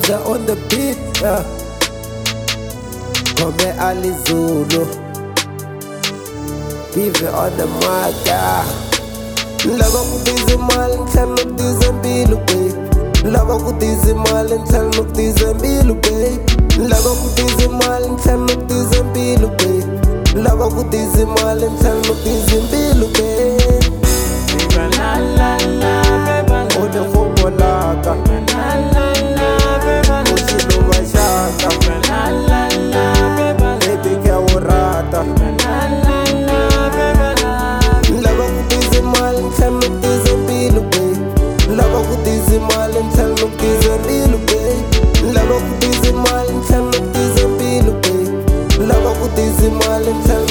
Raza on the beat, yeah. Come Ali Zulu, Vive on the mic, yeah. Lava kutizi mali ntlhanu kutiza mbilu babe. Lava kutizi mali ntlhanu kutiza mbilu babe. Lava kutizi mali ntlhanu kutiza mbilu babe. Lava kutizi mali ntlhanu kutiza mbilu babe. Viva la la la beba. Ode khomo laka. La la la beba. Ushilo bashaka. La la la beba. Baby kya urata. La la la beba. Lava kutizi mali ntlhanu kutiza mbilu babe. Lava kutizi mali ntlhanu kutiza mbilu babe. Lava kutizi mali ntlhanu kutiza mbilu babe. Lava kutizi mali ntlhanu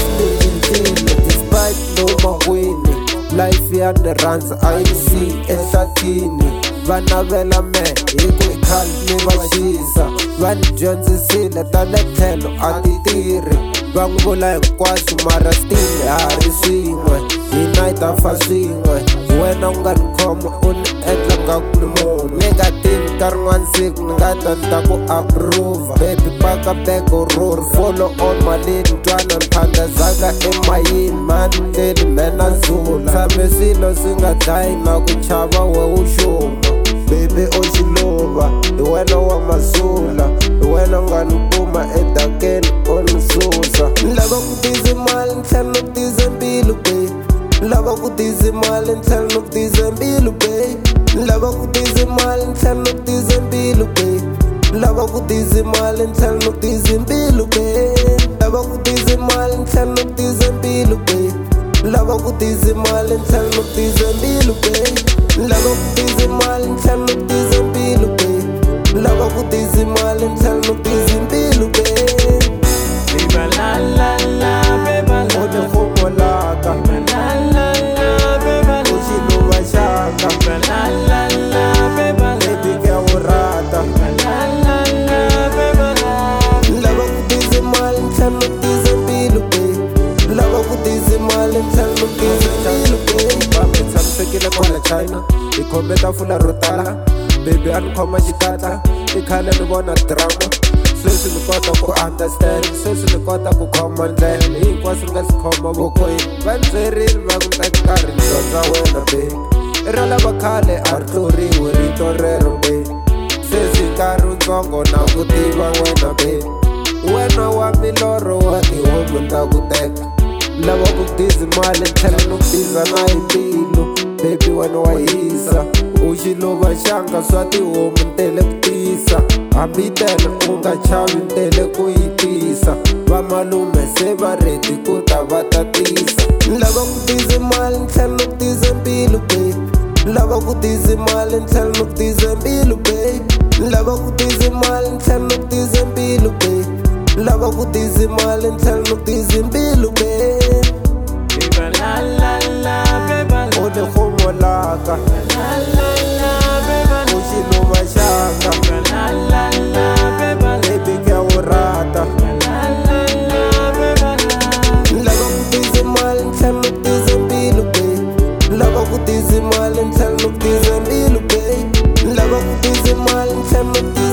kutiza. Despite no mahwini, life ya ni rhandza a yi si ehlatini. Va navela mehe hi ku i khale ni va xisa. Va ni dyondzisile ta le tlhelo a ti tirhi. Va n'wi vula hinkwaswo mara still ha ri swin'we. Hina hi ta fa swin'we. Wena u nga ni khoma u ni endla nga ku ni munhu. Ni nga tivi nkarhi n'wana siku ni nga ta ni ta ku approve. Baby paka bego ruri follow on malini ntwana ni phandazaka emayini. Mani ndleli mena zula tshame swilo swi nga dlayi na ku chava we u xuma. Baby o xilova hi wena wa mazula. Hi wena u nga ni kuma edakeni u ni susa. Lava kutizi mali ntlhanu kutiza mbilu babe. Lava kutizi mali ntlhanu kutiza mbilu babe. Lava kutizi mali ntlhanu kutiza mbilu babe. Lava kutizi mali ntlhanu kutiza mbilu babe. Lava kutizi mali ntlhanu kutiza mbilu babe. Lava kutizi mali ntlhanu kutiza mbilu babe. Lava kutizi mali ntlhanu kutiza mbilu babe. Lava kutizi mali ntlhanu kutiza mbilu babe. Viva la la la beba. Ode khomo laka. La la la beba. Ushilo bashaka. La la la beba. Baby kya urata. La la la beba. Lava kutizi mali ntlhanu kutiza mbilu babe. Lava kutizi mali ntlhanu kutiza mbilu babe. Bambe tshamisekile kwala China. Hi khome tafula ro tala. Baby a ni khoma xikatla. I khale ni vona drama. Sweswi ni kota ku understand. Sweswi ni kota ku khoma ndlela. Hinkwaswo ni nga swi khoma vokweni. Va ni byerile va ku teka nkarhi ni dyondza wena baby. I ra lava khale a ri tluriwi rito rero baby. Sweswi nkarhi wutsongo na ku tiva wena baby. Wena wa milorho wa tihomu ta ku teka. Lava ku tizi mali tlhela no tiza na hi mbilu. Baby wena wa hisa. U xilova xanga swa tihomu ntele ku tisa. Hambi tele u nga chavi ntele ku yi tisa. Va malume se va ready ku ta va tatisa. Lava ku tizi mali ntlhanu kutiza mbilu babe. Lava ku tizi mali ntlhanu kutiza mbilu babe. Lava ku tizi mali ntlhanu kutiza mbilu babe. Lava ku tizi mali ntlhanu kutiza mbilu babe. Viva la la la beba. Ode khomo laka. La la la beba. Ushilo bashaka. La la la beba. Baby kya urata. La la la beba. Lava kutizi mali ntlhanu kutiza mbilu babe. Lava kutizi mali ntlhanu kutiza mbilu babe. Lava kutizi mali ntlhanu kutiza